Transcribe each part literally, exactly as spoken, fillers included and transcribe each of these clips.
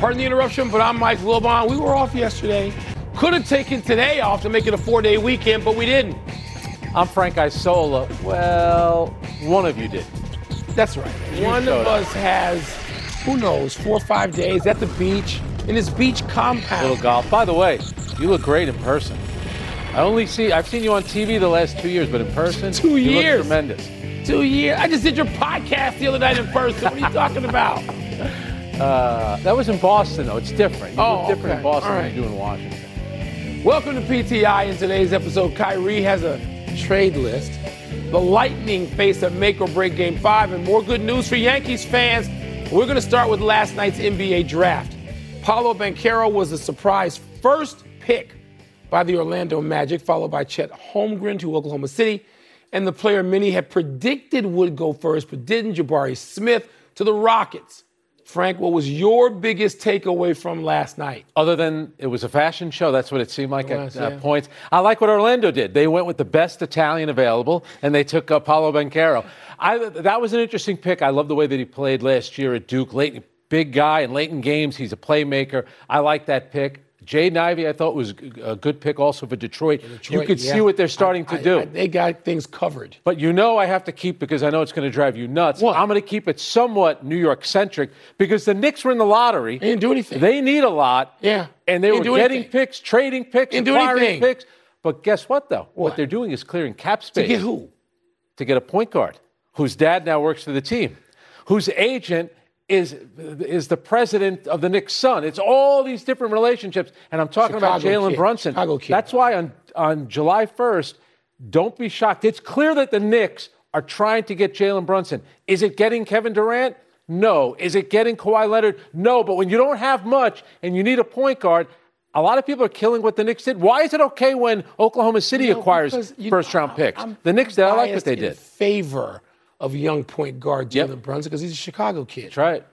Pardon the interruption, but I'm Mike Wilbon. We were off yesterday. Could have taken today off to make it a four-day weekend, but we didn't. I'm Frank Isola. Well, one of you did. That's right. You one of up. us has, who knows, four or five days at the beach in his beach compound. Little golf. By the way, you look great in person. I only see, I've seen you on T V the last two years, but in person, two you years. look tremendous. Two years. I just did your podcast the other night in person. What are you talking about? Uh, that was in Boston, though. It's different. You Oh, look different okay. in Boston All right. than you do in Washington. Welcome to P T I. In today's episode, Kyrie has a trade list. The Lightning face a make-or-break Game five, and more good news for Yankees fans. We're going to start with last night's N B A draft. Paolo Banchero was a surprise first pick by the Orlando Magic, followed by Chet Holmgren to Oklahoma City, and the player many had predicted would go first, but didn't, Jabari Smith to the Rockets. Frank, what was your biggest takeaway from last night? Other than it was a fashion show, that's what it seemed like was, at yeah. uh, points. I like what Orlando did. They went with the best Italian available, and they took uh, Paolo Banchero. I, that was an interesting pick. I love the way that he played last year at Duke. Late, big guy in late in games. He's a playmaker. I like that pick. Jaden Ivey, I thought, was a good pick also for Detroit. Detroit you could yeah. see what they're starting I, to do. I, I, they got things covered. But you know I have to keep, because I know it's going to drive you nuts. What? I'm going to keep it somewhat New York-centric, because the Knicks were in the lottery. They didn't do anything. They need a lot. Yeah. And they They were didn't do getting anything. picks, trading picks, Didn't do acquiring anything. picks. But guess what, though? What? What? they're doing is clearing cap space. To get who? To get a point guard whose dad now works for the team, whose agent is is the president of the Knicks' son. It's all these different relationships. And I'm talking about Chicago Jalen kid. Brunson. Chicago kid. That's why on, on July first, don't be shocked. It's clear that the Knicks are trying to get Jalen Brunson. Is it getting Kevin Durant? No. Is it getting Kawhi Leonard? No. But when you don't have much and you need a point guard, a lot of people are killing what the Knicks did. Why is it okay when Oklahoma City You know, acquires because, you know, first-round picks? I'm The Knicks did. I like what biased they in did. favor of young point guard Jalen Yep. Brunson because he's a Chicago kid. That's right.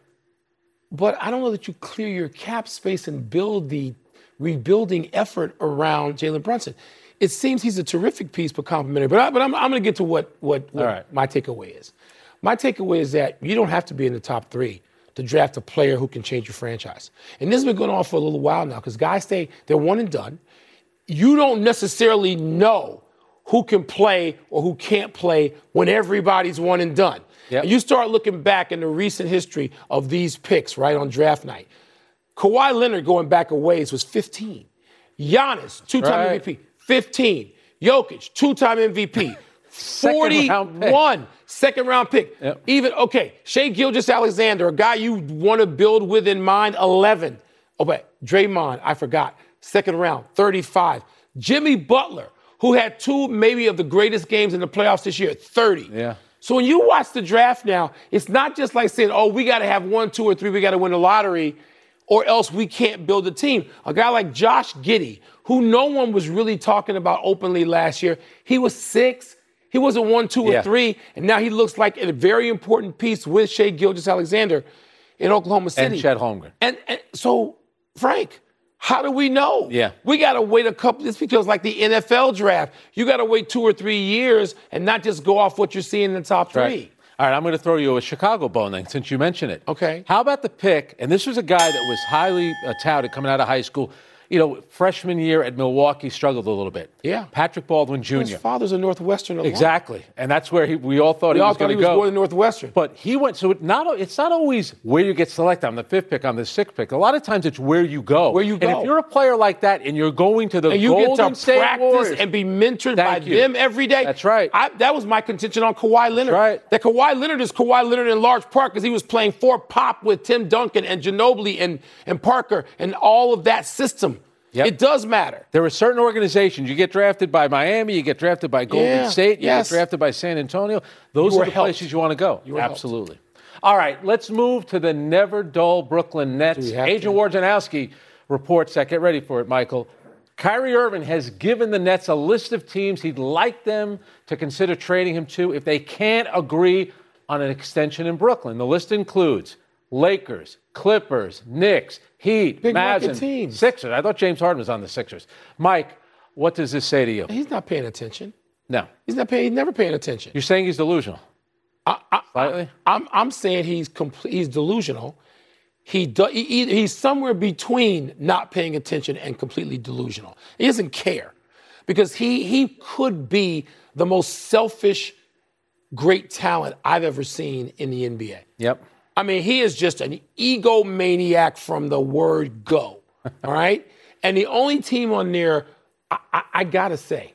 But I don't know that you clear your cap space and build the rebuilding effort around Jalen Brunson. It seems he's a terrific piece, but complimentary. But, I, but I'm, I'm going to get to what, what, what All right. my takeaway is. My takeaway is that you don't have to be in the top three to draft a player who can change your franchise. And this has been going on for a little while now because guys say they're one and done. You don't necessarily know who can play or who can't play when everybody's one and done. Yep. And you start looking back in the recent history of these picks, right, on draft night. Kawhi Leonard going back a ways was fifteen. Giannis, two-time Right. M V P, fifteen. Jokic, two-time M V P. Second-round pick. forty-one, second-round pick. Yep. Even, okay, Shai Gilgeous-Alexander, a guy you want to build with in mind, eleven. Oh, wait, Draymond, I forgot, second round, thirty-five. Jimmy Butler, who had two maybe of the greatest games in the playoffs this year, thirty. Yeah. So when you watch the draft now, it's not just like saying, oh, we got to have one, two, or three, we got to win the lottery, or else we can't build a team. A guy like Josh Giddey, who no one was really talking about openly last year, he was six. He wasn't one, two, Yeah. or three, and now he looks like a very important piece with Shai Gilgeous-Alexander in Oklahoma City. And Chet Holmgren. And, and so, Frank, how do we know? Yeah. We got to wait a couple. This feels like the N F L draft. You got to wait two or three years and not just go off what you're seeing in the top three. Right. All right, I'm going to throw you a Chicago bone then, since you mentioned it. Okay. How about the pick? And this was a guy that was highly uh, touted coming out of high school. You know, freshman year at Milwaukee struggled a little bit. Yeah. Patrick Baldwin His Junior father's a Northwestern alum. Exactly. And that's where he, we all thought We he all was thought going he to was go. more than Northwestern. But he went, so it not, it's not always where you get selected on the fifth pick, on the sixth pick. A lot of times it's where you go. Where you go. And if you're a player like that and you're going to the and you Golden get to State practice Warriors, and be mentored Thank by you. them every day. That's right. I, that was my contention on Kawhi Leonard. right. That Kawhi Leonard is Kawhi Leonard in large part because he was playing for Pop with Tim Duncan and Ginobili and, and Parker and all of that system. Yep. It does matter. There are certain organizations. You get drafted by Miami, you get drafted by Golden Yeah, State, you yes. get drafted by San Antonio. Those You are were the helped. places you want to go. You were helped. Absolutely. All right, let's move to the never dull Brooklyn Nets. Do we have Agent to? Wojnarowski reports that. Get ready for it, Michael. Kyrie Irving has given the Nets a list of teams he'd like them to consider trading him to if they can't agree on an extension in Brooklyn. The list includes Lakers, Clippers, Knicks, Heat, Big market Mavs, teams. Sixers. I thought James Harden was on the Sixers. Mike, what does this say to you? He's not paying attention. No. He's not paying. He's never paying attention. You're saying he's delusional? I, I, Slightly? I'm, I'm saying he's complete. He's delusional. he, do, he he's somewhere between not paying attention and completely delusional. He doesn't care because he he could be the most selfish, great talent I've ever seen in the N B A. Yep. I mean, he is just an egomaniac from the word go, all right? And the only team on there, I, I, I got to say,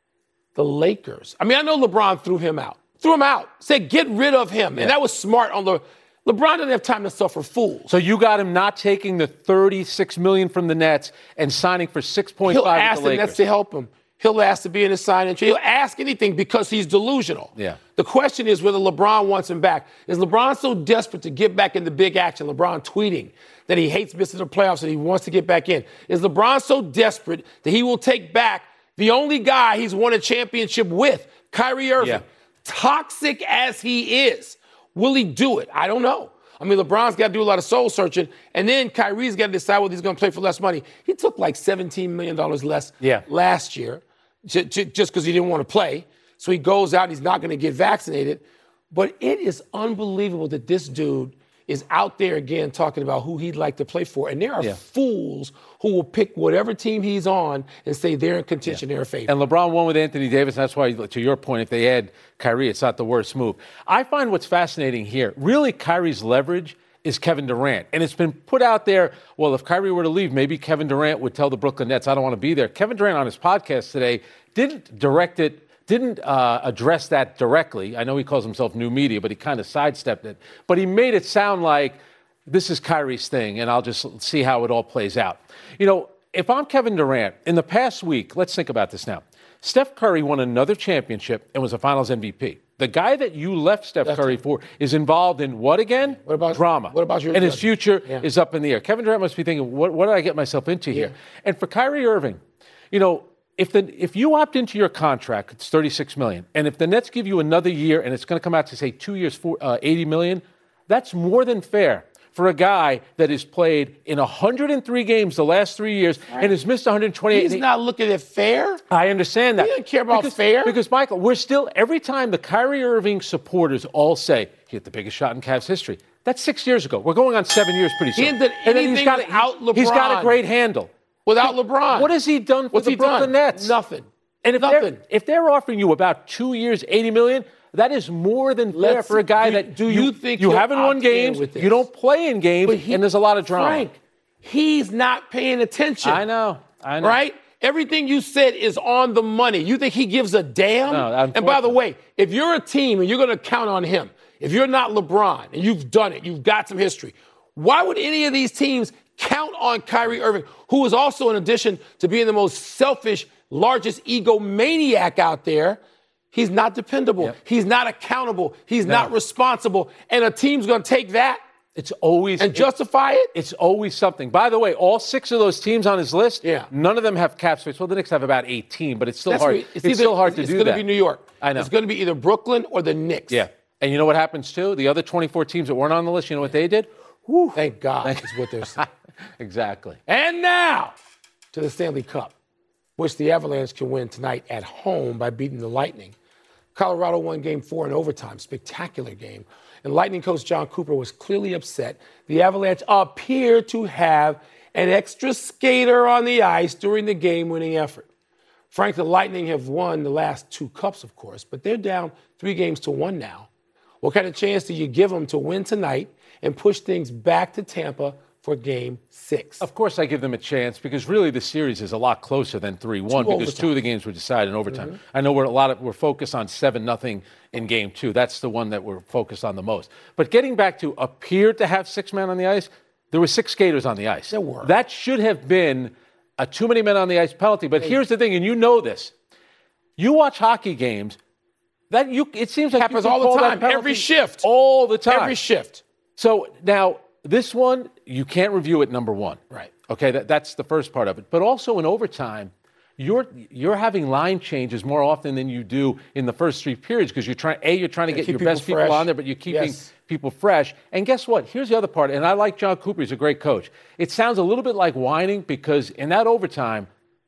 the Lakers. I mean, I know LeBron threw him out. Threw him out. Said, get rid of him. Yeah. And that was smart on the – LeBron didn't have time to suffer fools. So you got him not taking the thirty-six million dollars from the Nets and signing for six point five He'll ask with the Lakers. the Nets to help him. He'll ask to be in his sign-in trade. He'll ask anything because he's delusional. Yeah. The question is whether LeBron wants him back. Is LeBron so desperate to get back in the big action? LeBron tweeting that he hates missing the playoffs and he wants to get back in. Is LeBron so desperate that he will take back the only guy he's won a championship with, Kyrie Irving? Yeah. Toxic as he is, will he do it? I don't know. I mean, LeBron's got to do a lot of soul searching, and then Kyrie's got to decide whether he's going to play for less money. He took like seventeen million dollars less yeah. last year. Just because he didn't want to play. So he goes out and he's not going to get vaccinated. But it is unbelievable that this dude is out there again talking about who he'd like to play for. And there are yeah. fools who will pick whatever team he's on and say they're in contention, yeah. they're a favorite. And LeBron won with Anthony Davis. That's why, to your point, if they add Kyrie, it's not the worst move. I find what's fascinating here, really Kyrie's leverage is Kevin Durant. And it's been put out there, well, if Kyrie were to leave, maybe Kevin Durant would tell the Brooklyn Nets, I don't want to be there. Kevin Durant on his podcast today didn't direct it, didn't uh, address that directly. I know he calls himself new media, but he kind of sidestepped it. But he made it sound like this is Kyrie's thing, and I'll just see how it all plays out. You know, if I'm Kevin Durant, in the past week, let's think about this now. Steph Curry won another championship and was a Finals M V P. The guy that you left Steph That's Curry for is involved in what again? What about drama? What about your and his future yeah. is up in the air. Kevin Durant must be thinking, what, what did I get myself into yeah. here? And for Kyrie Irving, you know, if the if you opt into your contract, it's thirty-six million dollars, and if the Nets give you another year and it's going to come out to say two years, for uh, eighty million dollars, that's more than fair for a guy that has played in one hundred three games the last three years right. and has missed one hundred twenty-eight. He's not looking at fair. I understand that. He doesn't care about because, fair. Because, Michael, we're still, every time the Kyrie Irving supporters all say, he hit the biggest shot in Cavs history. That's six years ago. We're going on seven years pretty soon. He did and then anything he's got, without LeBron. He's got a great handle. Without LeBron. What has he done for What's the he Brooklyn done? Nets? Nothing. And if Nothing. They're, if they're offering you about two years, eighty million dollars, that is more than fair Let's, for a guy do, that do you, you think you haven't won games, you don't play in games, he, and there's a lot of drama. Frank, he's not paying attention. I know. I know. Right? Everything you said is on the money. You think he gives a damn? No, and by the way, if you're a team and you're going to count on him, if you're not LeBron and you've done it, you've got some history, why would any of these teams count on Kyrie Irving, who is also, in addition to being the most selfish, largest egomaniac out there, he's not dependable. Yep. He's not accountable. He's no. not responsible. And a team's going to take that It's always and it, justify it? It's always something. By the way, all six of those teams on his list, yeah. none of them have cap space. Well, the Knicks have about eighteen, but it's still That's hard. It's, it's either, still hard to it's do gonna that. It's going to be New York. I know. It's going to be either Brooklyn or the Knicks. Yeah. And you know what happens, too? The other twenty-four teams that weren't on the list, you know what they did? Whew. Thank God Thank- is what they're saying. Exactly. And now to the Stanley Cup, which the Avalanche can win tonight at home by beating the Lightning. Colorado won game four in overtime. Spectacular game. And Lightning coach John Cooper was clearly upset. The Avalanche appear to have an extra skater on the ice during the game-winning effort. Frank, the Lightning have won the last two cups, of course, but they're down three games to one now. What kind of chance do you give them to win tonight and push things back to Tampa for game six? Of course I give them a chance because really the series is a lot closer than three one because overtime. Two of the games were decided in overtime. Mm-hmm. I know we're a lot of we're focused on seven nothing in game two. That's the one that we're focused on the most. But getting back to appeared to have six men on the ice, there were six skaters on the ice. There were. That should have been a too many men on the ice penalty. But hey. Here's the thing, and you know this. You watch hockey games, that you it seems like happens you can all the call time. that Every shift. All the time. Every shift. So now this one, you can't review it number one. Right. Okay, that, that's the first part of it. But also in overtime, you're you're having line changes more often than you do in the first three periods because you're trying, A, you're trying to get your best fresh. people on there, but you're keeping yes. people fresh. And guess what? Here's the other part, and I like John Cooper. He's a great coach. It sounds a little bit like whining because in that overtime,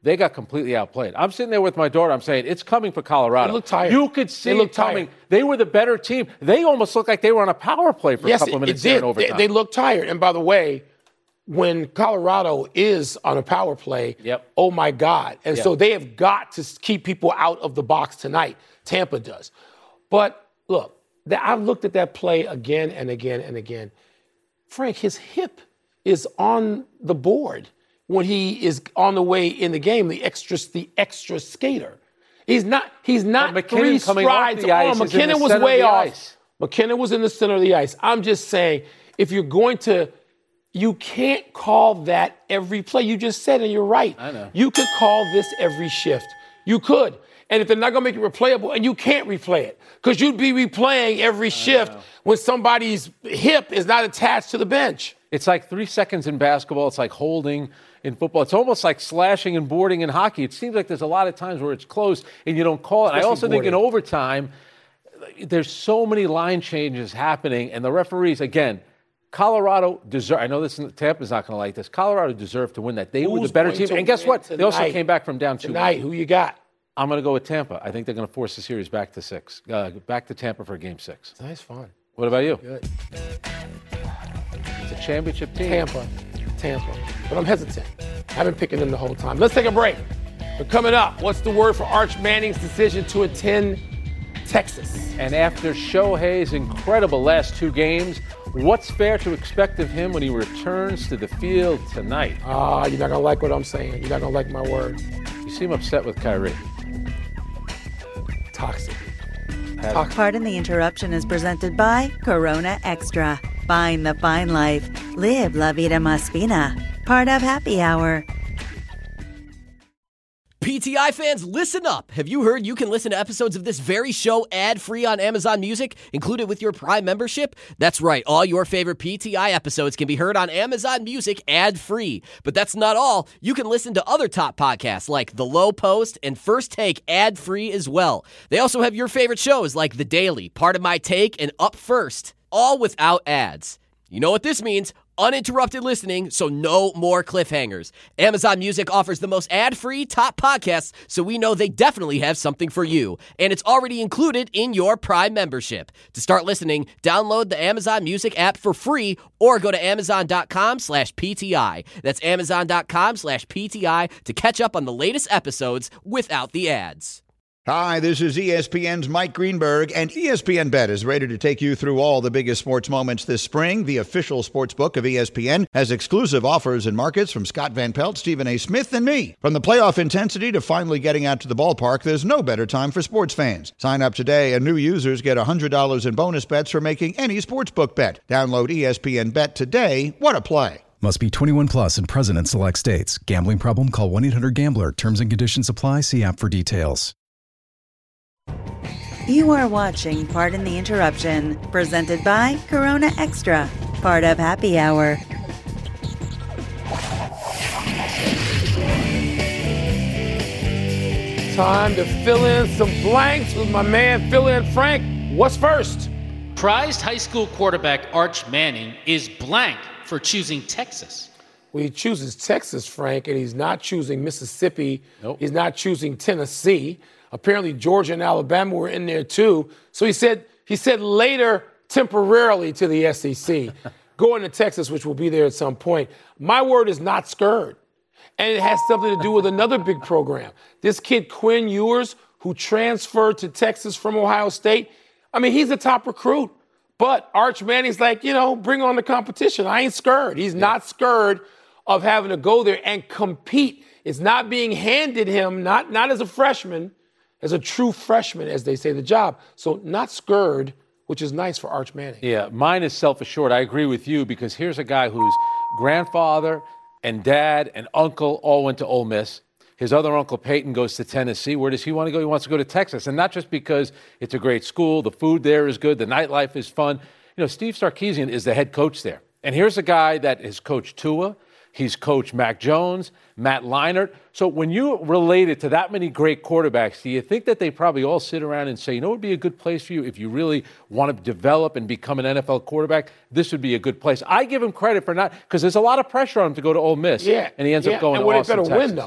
they got completely outplayed. I'm sitting there with my daughter. I'm saying, it's coming for Colorado. They look tired. You could see they look it coming. tired. They were the better team. They almost looked like they were on a power play for yes, a couple of it, minutes it did. in overtime. They, they look tired. And by the way, when Colorado is on a power play, yep. oh, my God. And yep. so they have got to keep people out of the box tonight. Tampa does. But, look, I've looked at that play again and again and again. Frank, his hip is on the board when he is on the way in the game, the extra, the extra skater. He's not, he's not three strides on. McKinnon was way off. Ice. McKinnon was in the center of the ice. I'm just saying, if you're going to, you can't call that every play. You just said, and you're right. I know. You could call this every shift. You could. And if they're not going to make it replayable, and you can't replay it, because you'd be replaying every shift when somebody's hip is not attached to the bench. It's like three seconds in basketball. It's like holding in football. It's almost like slashing and boarding in hockey. It seems like there's a lot of times where it's close and you don't call it. Especially I also boarding. think in overtime, there's so many line changes happening, and the referees, again, Colorado deserve. I know this Tampa's not going to like this. Colorado deserved to win that. They Who's were the better team. And guess what? Tonight? They also came back from down two. Tonight, who you got? I'm going to go with Tampa. I think they're going to force the series back to six. Uh, back to Tampa for game six. Nice fun. What about you? Good. It's a championship team. Tampa. Tampa. But I'm hesitant. I've been picking them the whole time. Let's take a break. But coming up, what's the word for Arch Manning's decision to attend Texas? And after Shohei's incredible last two games, what's fair to expect of him when he returns to the field tonight? Ah, uh, you're not going to like what I'm saying. You're not going to like my word. You seem upset with Kyrie. Toxic. Toxic. Pardon the interruption is presented by Corona Extra. Find the fine life. Live La Vida Más Fina. Part of Happy Hour. P T I fans, listen up. Have you heard you can listen to episodes of this very show ad-free on Amazon Music, included with your Prime membership? That's right. All your favorite P T I episodes can be heard on Amazon Music ad-free. But that's not all. You can listen to other top podcasts like The Low Post and First Take ad-free as well. They also have your favorite shows like The Daily, Part of My Take, and Up First, all without ads. You know what this means? Uninterrupted listening, so no more cliffhangers. Amazon Music offers the most ad-free top podcasts, so we know they definitely have something for you. And it's already included in your Prime membership. To start listening, download the Amazon Music app for free or go to amazon.com slash PTI. That's amazon.com slash PTI to catch up on the latest episodes without the ads. Hi, this is E S P N's Mike Greenberg, and E S P N Bet is ready to take you through all the biggest sports moments this spring. The official sports book of E S P N has exclusive offers and markets from Scott Van Pelt, Stephen A. Smith, and me. From the playoff intensity to finally getting out to the ballpark, there's no better time for sports fans. Sign up today, and new users get one hundred dollars in bonus bets for making any sportsbook bet. Download E S P N Bet today. What a play. Must be twenty-one plus and present in select states. Gambling problem? Call one eight hundred gambler. Terms and conditions apply. See app for details. You are watching Pardon the Interruption, presented by Corona Extra, part of Happy Hour. Time to fill in some blanks with my man, Fill In Frank. What's first? Prized high school quarterback Arch Manning is blank for choosing Texas. Well, he chooses Texas, Frank, and he's not choosing Mississippi. Nope. He's not choosing Tennessee. Apparently, Georgia and Alabama were in there too. So he said he said later temporarily to the S E C, going to Texas, which will be there at some point. My word is not scared. And it has something to do with another big program. This kid, Quinn Ewers, who transferred to Texas from Ohio State, I mean, he's a top recruit. But Arch Manning's like, you know, bring on the competition. I ain't scared. He's yeah. not scared of having to go there and compete. It's not being handed him, not, not as a freshman, as a true freshman, as they say, the job. So not scared, which is nice for Arch Manning. Yeah, mine is self-assured. I agree with you because here's a guy whose grandfather and dad and uncle all went to Ole Miss. His other uncle, Peyton, goes to Tennessee. Where does he want to go? He wants to go to Texas. And not just because it's a great school, the food there is good, the nightlife is fun. You know, Steve Sarkisian is the head coach there. And here's a guy that has coached Tua. He's coached Mac Jones, Matt Leinart. So when you relate it to that many great quarterbacks, do you think that they probably all sit around and say, you know, it would be a good place for you if you really want to develop and become an N F L quarterback? This would be a good place. I give him credit for not, because there's a lot of pressure on him to go to Ole Miss. Yeah. And he ends yeah. up going and to Austin, Texas. And better win, though.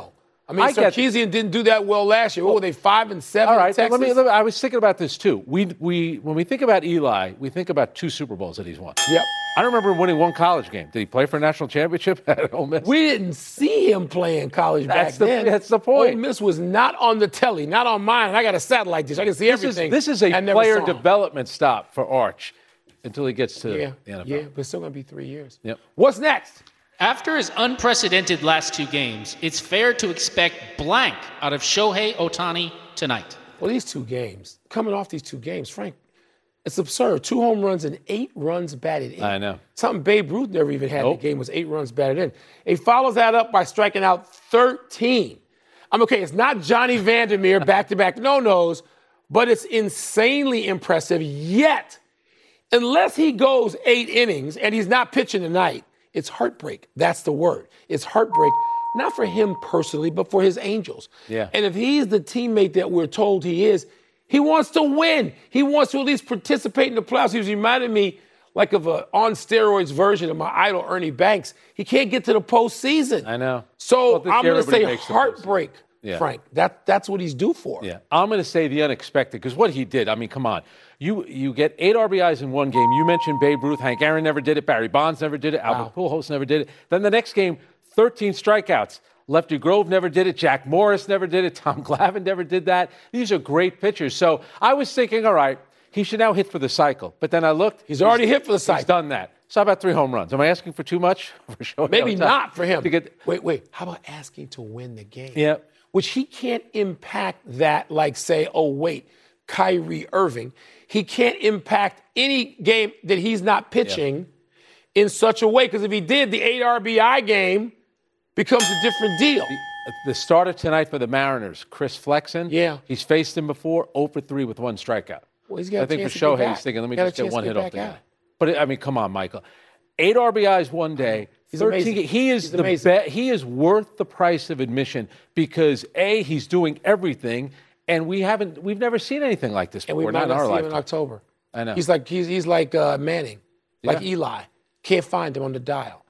I mean, I get- Sarkisian didn't do that well last year. What were they, five and seven All right, in Texas? let me, let me, I was thinking about this too. We, we, when we think about Eli, we think about two Super Bowls that he's won. Yep. I don't remember him winning one college game. Did he play for a national championship at Ole Miss? We didn't see him playing college That's back the- then. that's the point. Ole Miss was not on the telly, not on mine. I got a satellite dish. I can see this everything. Is, this is a I never player saw him. development stop for Arch until he gets to Yeah, the N F L. yeah, but it's still going to be three years. Yep. What's next? After his unprecedented last two games, it's fair to expect blank out of Shohei Ohtani tonight. Well, these two games, coming off these two games, Frank, it's absurd. Two home runs and eight runs batted in. I know. Something Babe Ruth never even had Nope. in the game was eight runs batted in. He follows that up by striking out thirteen. I'm okay, it's not Johnny Vandermeer back-to-back no-nos, but it's insanely impressive. Yet, unless he goes eight innings and he's not pitching tonight, it's heartbreak. That's the word. It's heartbreak, not for him personally, but for his Angels. Yeah. And if he's the teammate that we're told he is, he wants to win. He wants to at least participate in the playoffs. He was reminding me like of a on steroids version of my idol, Ernie Banks. He can't get to the postseason. I know. So Well, this I'm year going to everybody say makes the heartbreak, Yeah. Frank. That, that's what he's due for. Yeah, I'm going to say the unexpected because what he did. I mean, come on, you you get eight R B Is in one game. You mentioned Babe Ruth, Hank Aaron never did it, Barry Bonds never did it, Albert Pujols never did it. Then the next game, thirteen strikeouts. Lefty Grove never did it. Jack Morris never did it. Tom Glavine never did that. These are great pitchers. So I was thinking, all right, he should now hit for the cycle. But then I looked. He's already hit for the cycle. He's done that. So how about three home runs? Am I asking for too much? For Shohei Maybe Ohtani not for him. To get, wait, wait. How about asking to win the game? Yeah. Which he can't impact that like, say, oh, wait, Kyrie Irving. He can't impact any game that he's not pitching yeah. in such a way. Because if he did, the eight R B I game becomes a different deal. The, the starter tonight for the Mariners, Chris Flexen. Yeah. He's faced him before, oh for three with one strikeout. Well, he's got I a think chance for to get Shohei, back. he's thinking, let me Got a just get chance one to hit get off the back guy. out. But, I mean, come on, Michael. Eight R B Is one day. He's thirteen. amazing. He is He's the amazing. be- He is worth the price of admission because A, he's doing everything, and we haven't. We've never seen anything like this And before. we might not in not our see him in lifetime. October. I know. He's like he's he's like uh, Manning, like Yeah. Eli. Can't find him on the dial.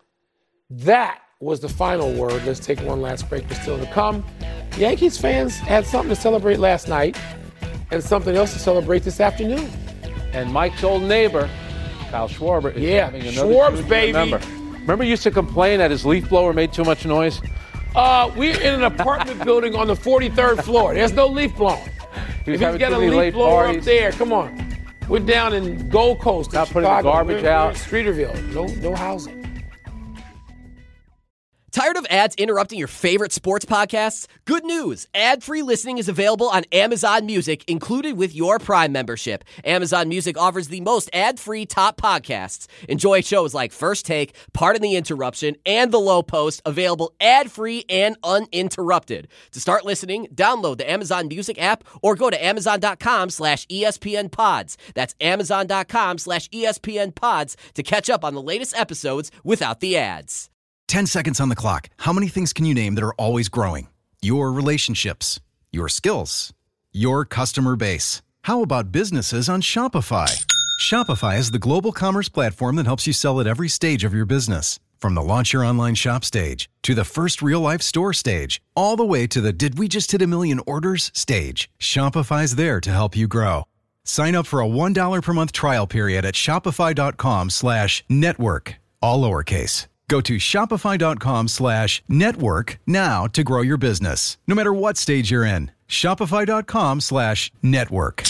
That was the final word. Let's take one last break, but still to come. Yankees fans had something to celebrate last night and something else to celebrate this afternoon. And Mike's old neighbor, Kyle Schwarber, is Yeah, having another Schwarbs, tribute. baby. Remember, remember he used to complain that his leaf blower made too much noise? Uh, we're in an apartment building on the forty-third floor. There's no leaf blowing. He was If he's having got too a many leaf late blower parties. up there, come on. We're down in Gold Coast, in Not putting the Chicago. garbage We're- we're out. in Streeterville. No, no housing. Tired of ads interrupting your favorite sports podcasts? Good news. Ad-free listening is available on Amazon Music, included with your Prime membership. Amazon Music offers the most ad-free top podcasts. Enjoy shows like First Take, Pardon the Interruption, and The Low Post, available ad-free and uninterrupted. To start listening, download the Amazon Music app or go to amazon.com slash ESPN pods. That's amazon.com slash ESPN pods to catch up on the latest episodes without the ads. ten seconds on the clock. How many things can you name that are always growing? Your relationships, your skills, your customer base. How about businesses on Shopify? Shopify is the global commerce platform that helps you sell at every stage of your business. From the launch your online shop stage to the first real life store stage, all the way to the did we just hit a million orders stage. Shopify's there to help you grow. Sign up for a one dollar per month trial period at shopify.com slash network, all lowercase. Go to shopify.com slash network now to grow your business, no matter what stage you're in. Shopify.com slash network.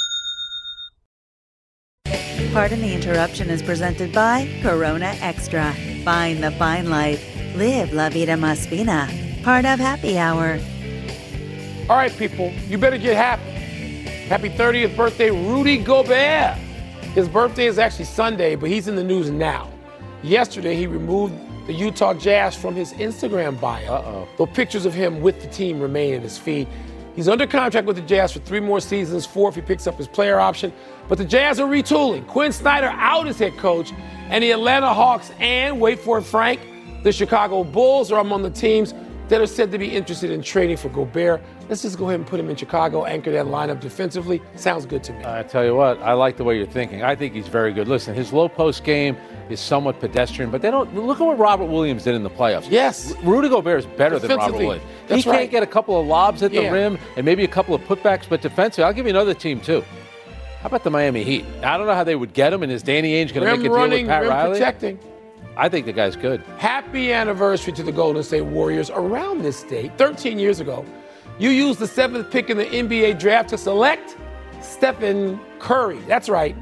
Pardon the Interruption is presented by Corona Extra. Find the fine life. Live La Vida Más Fina. Part of Happy Hour. All right, people, you better get happy. Happy thirtieth birthday, Rudy Gobert. His birthday is actually Sunday, but he's in the news now. Yesterday, he removed the Utah Jazz from his Instagram bio. Uh-oh. Though pictures of him with the team remain in his feed. He's under contract with the Jazz for three more seasons, four if he picks up his player option. But the Jazz are retooling. Quinn Snyder out as head coach, and the Atlanta Hawks and, wait for it, Frank, the Chicago Bulls are among the teams that are said to be interested in trading for Gobert. Let's just go ahead and put him in Chicago, anchor that lineup defensively. Sounds good to me. I tell you what, I like the way you're thinking. I think he's very good. Listen, his low post game is somewhat pedestrian, but they don't look at what Robert Williams did in the playoffs. Yes. Rudy Gobert is better than Robert Williams. That's he right. can't get a couple of lobs at the Yeah. rim and maybe a couple of putbacks, but defensively, I'll give you another team too. How about the Miami Heat? I don't know how they would get him, and is Danny Ainge going to make a deal running, with Pat rim Riley? protecting. I think the guy's good. Happy anniversary to the Golden State Warriors. Around this date, thirteen years ago, you used the seventh pick in the N B A draft to select Stephen Curry. That's right.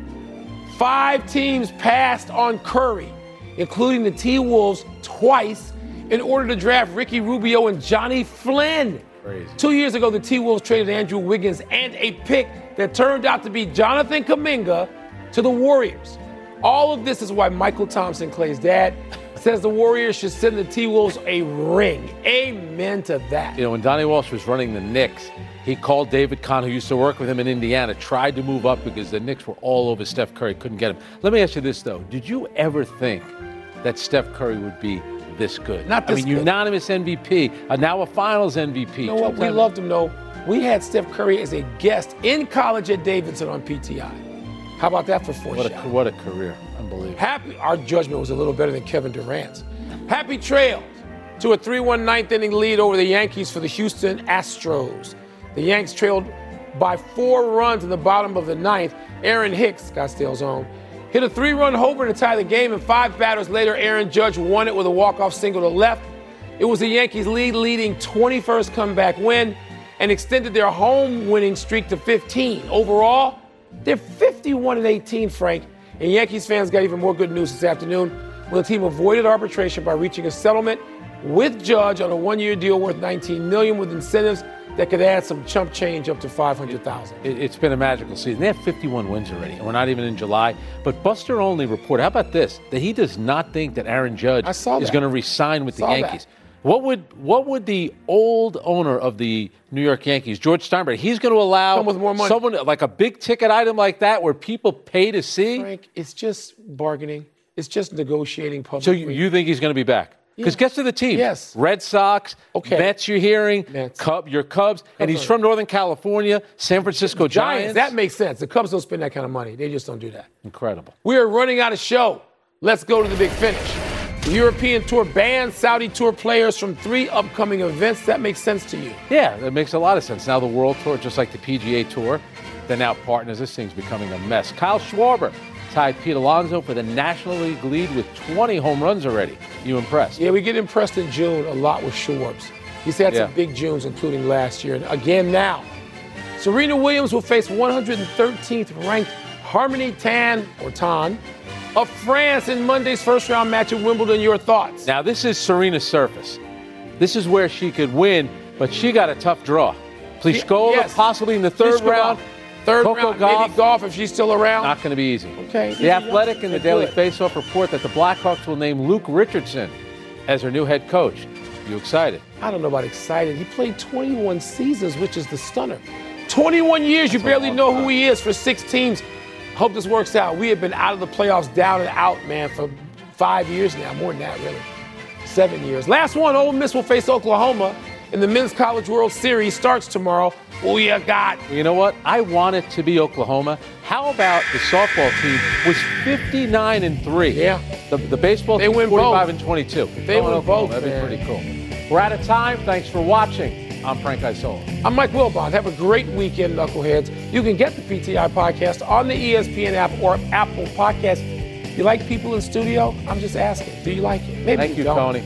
Five teams passed on Curry, including the T-Wolves twice, in order to draft Ricky Rubio and Johnny Flynn. Crazy. Two years ago, the T-Wolves traded Andrew Wiggins and a pick that turned out to be Jonathan Kuminga to the Warriors. All of this is why Michael Thompson, Clay's dad, says the Warriors should send the T-Wolves a ring. Amen to that. You know, when Donnie Walsh was running the Knicks, he called David Kahn, who used to work with him in Indiana, tried to move up because the Knicks were all over Steph Curry, couldn't get him. Let me ask you this, though. Did you ever think that Steph Curry would be this good? Not this I mean, good. unanimous M V P, uh, now a Finals M V P. You know what? We loved him, though. We had Steph Curry as a guest in college at Davidson on P T I. How about that for What a, foreshadowing? what a career. Unbelievable. Happy, our judgment was a little better than Kevin Durant's. Happy trails to a three one ninth inning lead over the Yankees for the Houston Astros. The Yanks trailed by four runs in the bottom of the ninth. Aaron Hicks, Scottsdale's own, hit a three-run homer to tie the game, and five batters later, Aaron Judge won it with a walk-off single to left. It was the Yankees' lead-leading twenty-first comeback win and extended their home winning streak to fifteen. Overall, they're fifty-one and eighteen, Frank. And Yankees fans got even more good news this afternoon when the team avoided arbitration by reaching a settlement with Judge on a one-year deal worth nineteen million dollars with incentives that could add some chump change up to five hundred thousand dollars. It, it's been a magical season. They have fifty-one wins already, and we're not even in July. But Buster Olney reported, how about this, that he does not think that Aaron Judge I saw is that. going to re-sign with the Saw Yankees. that. What would what would the old owner of the New York Yankees, George Steinbrenner, he's going to allow Come with more money. someone like a big ticket item like that where people pay to see? Frank, it's just bargaining. It's just negotiating So publicly. you, you think he's going to be back? Because Yeah. guess to the team. Yes. Red Sox, Okay. Mets you're hearing, Mets. Cub, your Cubs, and he's Cubs are- from Northern California, San Francisco Giants. Giants, that makes sense. The Cubs don't spend that kind of money. They just don't do that. Incredible. We are running out of show. Let's go to the big finish. The European Tour bans Saudi Tour players from three upcoming events. That makes sense to you. Yeah, that makes a lot of sense. Now the World Tour, just like the P G A Tour, they're now partners. This thing's becoming a mess. Kyle Schwarber tied Pete Alonso for the National League lead with twenty home runs already. You impressed? Yeah, we get impressed in June a lot with Schwartz. He's had Yeah. some big Junes, including last year. And again now, Serena Williams will face one hundred thirteenth ranked Harmony Tan, or Tan, of France in Monday's first round match at Wimbledon. Your thoughts? Now this is Serena's surface. This is where she could win, but she got a tough draw. Pliskova Yes. possibly in the third Pliskova, round. Third Coco round, Gauff. maybe golf if she's still around. Not going to be easy. Okay. The Athletic and the They're Daily good. Faceoff report that the Blackhawks will name Luke Richardson as their new head coach. You excited? I don't know about excited. He played twenty-one seasons, which is the stunner. twenty-one years, you That's a barely long know time. who he is for six teams. Hope this works out. We have been out of the playoffs, down and out, man, for five years now. More than that, really. Seven years. Last one, Ole Miss will face Oklahoma in the Men's College World Series. Starts tomorrow. Who you got? You know what? I want it to be Oklahoma. How about the softball team was fifty-nine and three? Yeah. The, the baseball They team win forty-five both. and twenty-two. They Going win Oklahoma, both, That'd man. be pretty cool. We're out of time. Thanks for watching. I'm Frank Isola. I'm Mike Wilbon. Have a great weekend, Knuckleheads. You can get the P T I podcast on the E S P N app or Apple Podcast. You like people in studio? I'm just asking. Do you like it? Maybe Thank you, don't. Tony.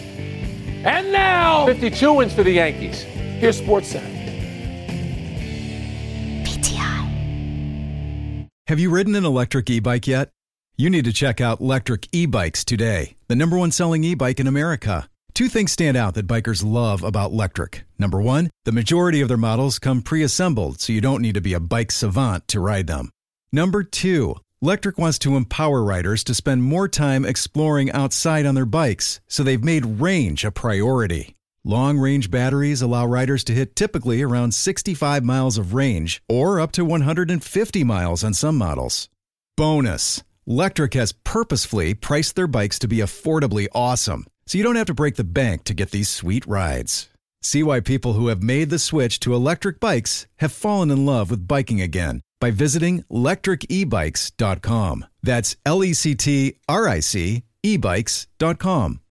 And now, fifty-two wins for the Yankees. here's Sports Center. Have you ridden an electric e-bike yet? You need to check out Lectric E-Bikes today, the number one selling e-bike in America. Two things stand out that bikers love about Lectric. Number one, the majority of their models come pre-assembled, so you don't need to be a bike savant to ride them. Number two, Lectric wants to empower riders to spend more time exploring outside on their bikes, so they've made range a priority. Long-range batteries allow riders to hit typically around sixty-five miles of range, or up to one hundred fifty miles on some models. Bonus, Lectric has purposefully priced their bikes to be affordably awesome, so you don't have to break the bank to get these sweet rides. See why people who have made the switch to electric bikes have fallen in love with biking again by visiting lectric e bikes dot com. That's L E C T R I C e bikes dot com.